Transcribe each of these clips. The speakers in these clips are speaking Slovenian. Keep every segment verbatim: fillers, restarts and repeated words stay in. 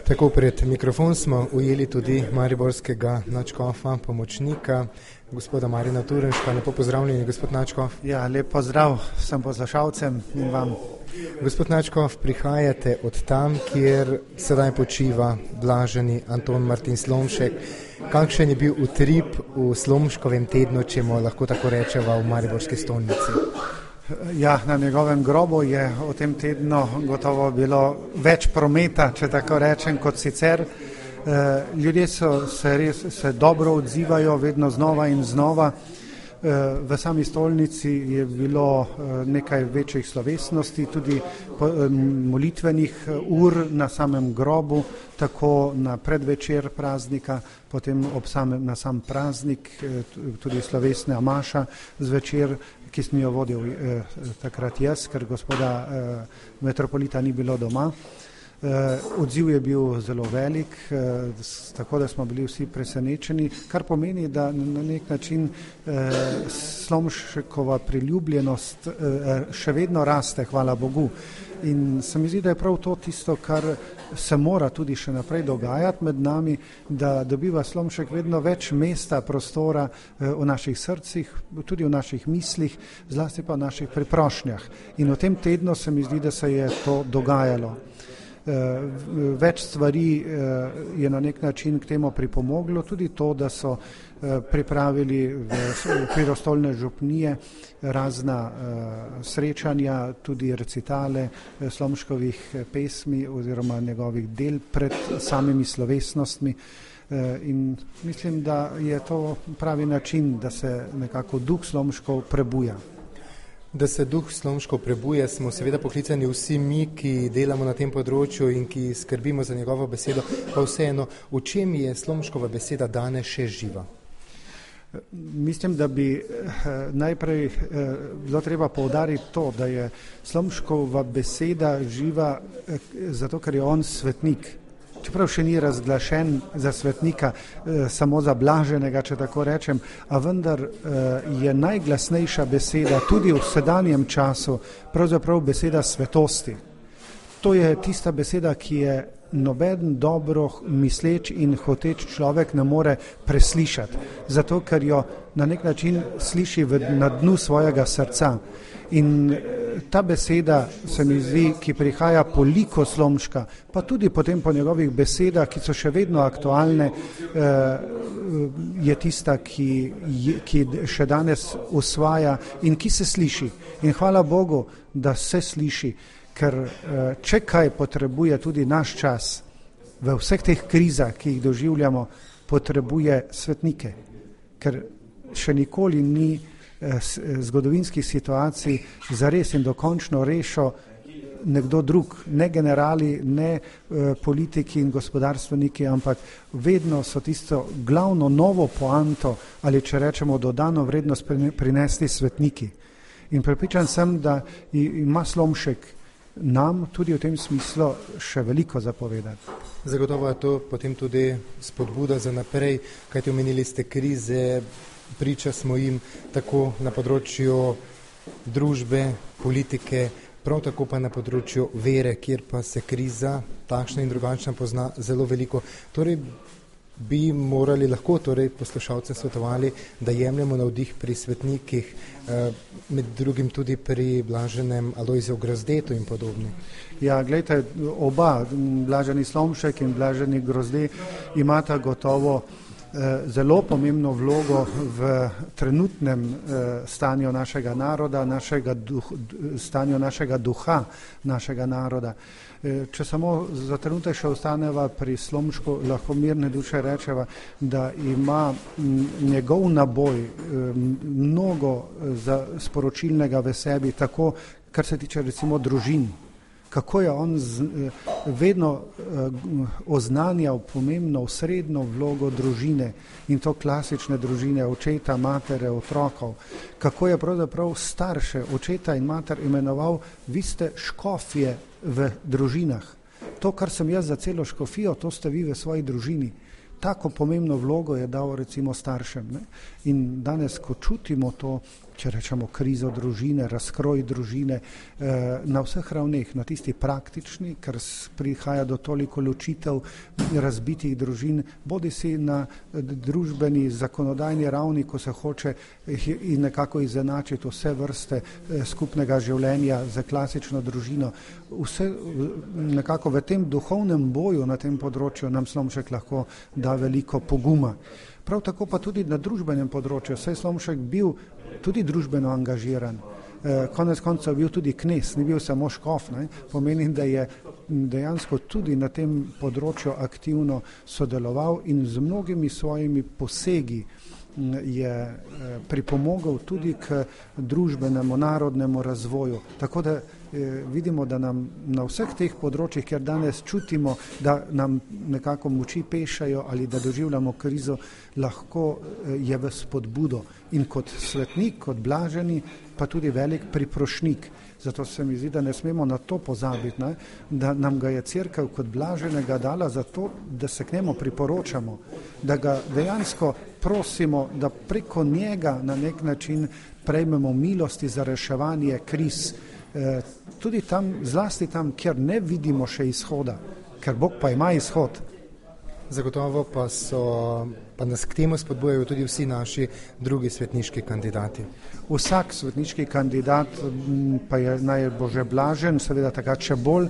Tako pred mikrofon smo ujeli tudi mariborskega nadškofa, pomočnika, gospoda Marjana Turnška. Lepo pozdravljeni, gospod nadškof. Ja, lep pozdrav vsem poslušalcem in vam. Gospod nadškof, prihajate od tam, kjer sedaj počiva blaženi Anton Martin Slomšek. Kakšen je bil utrip v Slomškovem tednu, če mu lahko tako rečeva, v mariborski stolnici? Ja, na njegovem grobu je v tem tednu gotovo bilo več prometa, če tako rečem, kot sicer. Ljudje so se res se dobro odzivajo vedno znova in znova. V sami stolnici je bilo nekaj večjih slovesnosti, tudi molitvenih ur na samem grobu, tako na predvečer praznika, potem ob samem, na sam praznik, tudi slovesna maša zvečer, ki sem jo vodil eh, takrat jaz, ker gospoda eh, metropolita ni bilo doma. Eh, odziv je bil zelo velik, eh, tako da smo bili vsi presenečeni, kar pomeni, da na nek način eh, Slomškova priljubljenost eh, še vedno raste, hvala Bogu. In se mi zdi, da je prav to tisto, kar se mora tudi še naprej dogajati med nami, da dobiva Slomšek vedno več mesta, prostora v naših srcih, tudi v naših mislih, zlasti pa v naših priprošnjah. In v tem tednu se mi zdi, da se je to dogajalo. Več stvari je na nek način k temu pripomoglo, tudi to, da so pripravili v okviru stolne župnije razna srečanja, tudi recitale Slomškovih pesmi oziroma njegovih del pred samimi slovesnostmi. In mislim, da je to pravi način, da se nekako duh Slomškov prebuja. Da se duh Slomškov prebuja, smo seveda poklicani vsi mi, ki delamo na tem področju in ki skrbimo za njegovo besedo, pa vseeno, v čem je Slomškova beseda danes še živa? Mislim, da bi najprej bilo treba poudariti to, da je Slomškova beseda živa zato, ker je on svetnik. Čeprav še ni razglašen za svetnika, samo za blaženega, če tako rečem, a vendar je najglasnejša beseda tudi v sedanjem času pravzaprav beseda svetosti. To je tista beseda, ki je noben dobro misleč in hoteč človek ne more preslišati, zato ker jo na nek način sliši v, na dnu svojega srca. In ta beseda se mi zdi, ki prihaja po liku Slomška, pa tudi potem po njegovih besedah, ki so še vedno aktualne, je tista, ki, ki še danes usvaja in ki se sliši. In hvala Bogu, da se sliši, ker če kaj potrebuje tudi naš čas, v vseh teh krizah, ki jih doživljamo, potrebuje svetnike, ker še nikoli ni zgodovinskih situacij zares in dokončno rešil nekdo drug, ne generali, ne politiki in gospodarstveniki, ampak vedno so tisto glavno novo poanto ali če rečemo dodano vrednost prinesli svetniki. In prepričan sem, da ima Slomšek nam tudi v tem smislu še veliko zapovedati. Zagotovo je to potem tudi spodbuda za naprej, kajti omenili ste krize, priča smo jim tako na področju družbe, politike, prav tako pa na področju vere, kjer pa se kriza takšna in drugačna pozna zelo veliko. Torej bi morali lahko torej poslušalce svetovali, da jemljemo navdih pri svetnikih, med drugim tudi pri blaženem Alojziju Grozdetu in podobni. Ja, gledajte, oba, blaženi Slomšek in blaženi Grozde, imata gotovo zelo pomembno vlogo v trenutnem stanju našega naroda, našega duh, stanju našega duha, našega naroda. Če samo za trenutek še ostaneva pri Slomšku, lahko mirne duše rečeva, da ima njegov naboj mnogo sporočilnega v sebi, tako kar se tiče recimo družin. Kako je on z, vedno uh, oznanjal pomembno osrednjo vlogo družine in to klasične družine, očeta, matere, otrokov. Kako je pravzaprav starše, očeta in mater imenoval, vi ste škofje v družinah. To, kar sem jaz za celo škofijo, to ste vi v svoji družini. Tako pomembno vlogo je dal recimo staršem. Ne? In danes, ko čutimo to, če rečemo, krizo družine, razkroj družine, na vseh ravneh, na tisti praktični, ker prihaja do toliko ločitev razbitih družin, bodi si na družbeni, zakonodajni ravni, ko se hoče in nekako izenačiti vse vrste skupnega življenja za klasično družino. Vse nekako v tem duhovnem boju na tem področju nam Slomšek lahko da veliko poguma. Prav tako pa tudi na družbenem področju, saj je Slomšek bil tudi družbeno angažiran. Konec koncev bil tudi knez, ni bil samo škof, ne? Pomeni, da je dejansko tudi na tem področju aktivno sodeloval in z mnogimi svojimi posegi je pripomogel tudi k družbenemu, narodnemu razvoju. Tako da vidimo, da nam na vseh teh področjih, kjer danes čutimo, da nam nekako moči pešajo ali da doživljamo krizo, lahko je v spodbudo. In kot svetnik, kot blaženi, pa tudi velik priprošnik. Zato se mi zdi, da ne smemo na to pozabiti, ne? Da nam ga je Cerkev kot blaženega dala zato, da se k njemu priporočamo, da ga dejansko prosimo, da preko njega na nek način prejmemo milosti za reševanje kriz. E, tudi tam, zlasti tam, kjer ne vidimo še izhoda, ker Bog pa ima izhod. Zagotovo pa, so, pa nas k temu spodbujajo tudi vsi naši drugi svetniški kandidati. Vsak svetniški kandidat pa je naj bo že blažen, seveda takrat še bolj,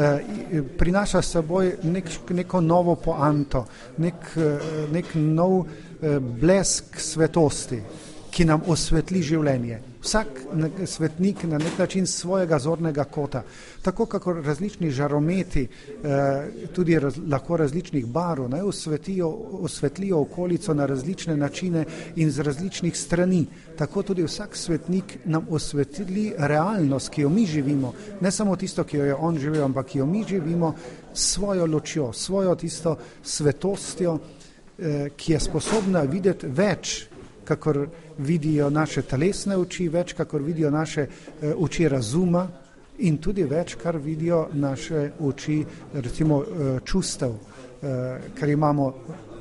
eh, prinaša s seboj nek, neko novo poanto, nek, nek nov eh, blesk svetosti, ki nam osvetli življenje. Vsak svetnik na nek način svojega zornega kota. Tako kako različni žarometi, eh, tudi raz, lahko različnih barv, ne, osvetijo, osvetlijo okolico na različne načine in z različnih strani. Tako tudi vsak svetnik nam osvetli realnost, ki jo mi živimo. Ne samo tisto, ki jo je on živel, ampak ki jo mi živimo s svojo ločjo, svojo tisto svetostjo, eh, ki je sposobna videti več, kakor vidijo naše telesne oči, več, kakor vidijo naše e, oči razuma in tudi več, kar vidijo naše oči, recimo, e, čustev, e, ker imamo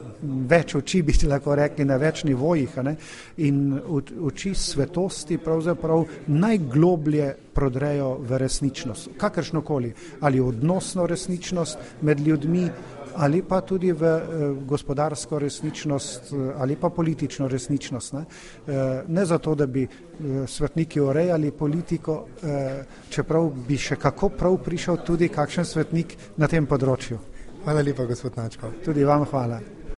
več oči, bi lahko rekli, na več nivojih, ne? In oči svetosti pravzaprav najgloblje prodrejo v resničnost, kakršnokoli, ali odnosno resničnost med ljudmi, ali pa tudi v eh, gospodarsko resničnost ali pa politično resničnost. Ne, eh, ne zato, da bi eh, svetniki urejali politiko, eh, čeprav bi še kako prav prišel tudi kakšen svetnik na tem področju. Hvala lepa, gospod Načkov. Tudi vam hvala.